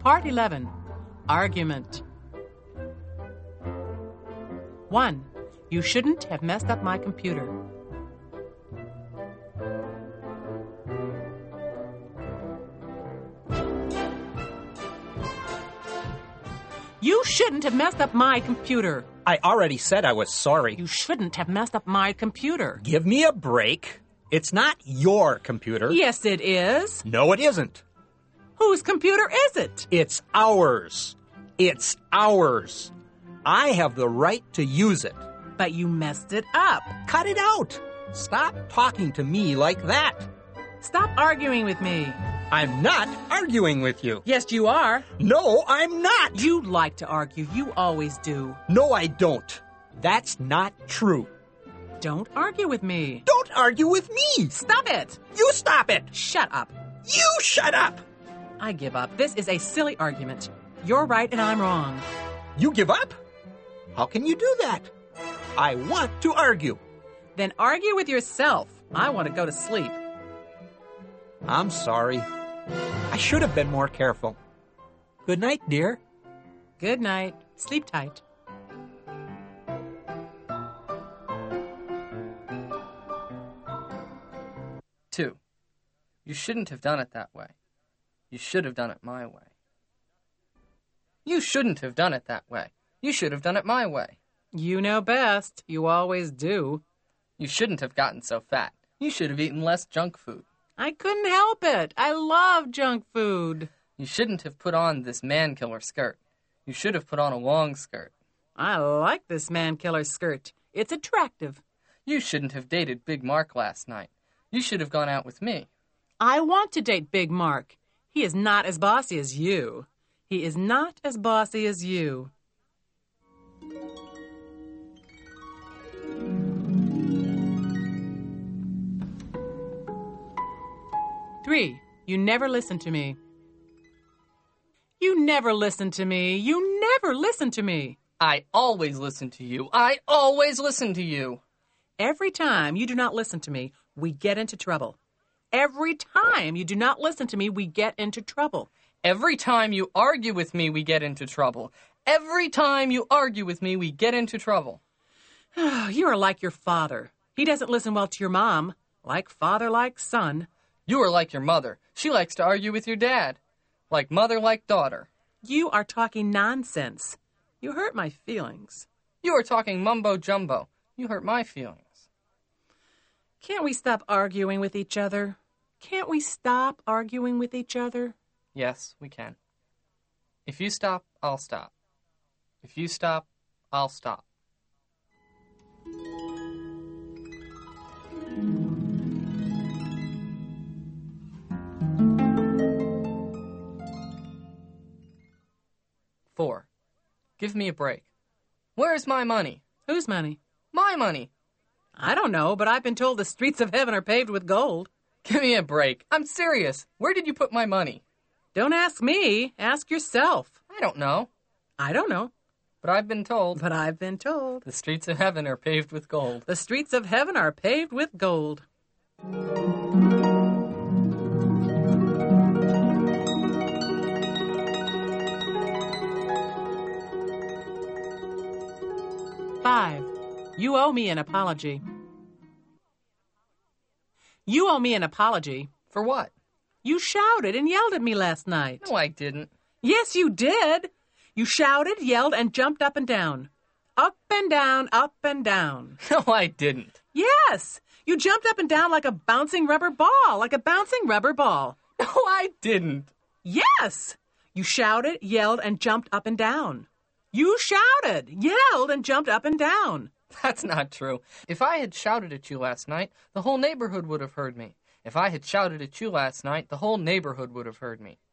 Part 11. Argument. 1. You shouldn't have messed up my computer. You shouldn't have messed up my computer. I already said I was sorry. You shouldn't have messed up my computer. Give me a break. It's not your computer. Yes, it is. No, it isn't. Whose computer is it? It's ours. It's ours. I have the right to use it. But you messed it up. Cut it out. Stop talking to me like that. Stop arguing with me. I'm not arguing with you. Yes, you are. No, I'm not. You like to argue. You always do. No, I don't. That's not true. Don't argue with me. Don't argue with me. Stop it. You stop it. Shut up. You shut up. I give up. This is a silly argument. You're right and I'm wrong. You give up? How can you do that? I want to argue. Then argue with yourself. I want to go to sleep. I'm sorry. I should have been more careful. Good night, dear. Good night. Sleep tight. 2. You shouldn't have done it that way. You should have done it my way. You shouldn't have done it that way. You should have done it my way. You know best. You always do. You shouldn't have gotten so fat. You should have eaten less junk food. I couldn't help it. I love junk food. You shouldn't have put on this man-killer skirt. You should have put on a long skirt. I like this man-killer skirt. It's attractive. You shouldn't have dated Big Mark last night. You should have gone out with me. I want to date Big Mark. He is not as bossy as you. He is not as bossy as you. 3. You never listen to me. You never listen to me. You never listen to me. I always listen to you. I always listen to you. Every time you do not listen to me, we get into trouble. Every time you do not listen to me, we get into trouble. Every time you argue with me, we get into trouble. Every time you argue with me, we get into trouble. You are like your father. He doesn't listen well to your mom. Like father, like son. You are like your mother. She likes to argue with your dad. Like mother, like daughter. You are talking nonsense. You hurt my feelings. You are talking mumbo-jumbo. You hurt my feelings. Can't we stop arguing with each other? Can't we stop arguing with each other? Yes, we can. If you stop, I'll stop. If you stop, I'll stop. 4. Give me a break. Where's my money? Whose money? My money. I don't know, but I've been told the streets of heaven are paved with gold. Give me a break. I'm serious. Where did you put my money? Don't ask me. Ask yourself. I don't know. I don't know. But I've been told. But I've been told. The streets of heaven are paved with gold. The streets of heaven are paved with gold. 5. You owe me an apology. You owe me an apology. For what? You shouted and yelled at me last night. No, I didn't. Yes, you did. You shouted, yelled, and jumped up and down. Up and down, up and down. No, I didn't. Yes. You jumped up and down like a bouncing rubber ball, like a bouncing rubber ball. No, I didn't. Yes. You shouted, yelled, and jumped up and down. You shouted, yelled, and jumped up and down. That's not true. If I had shouted at you last night, the whole neighborhood would have heard me. If I had shouted at you last night, the whole neighborhood would have heard me.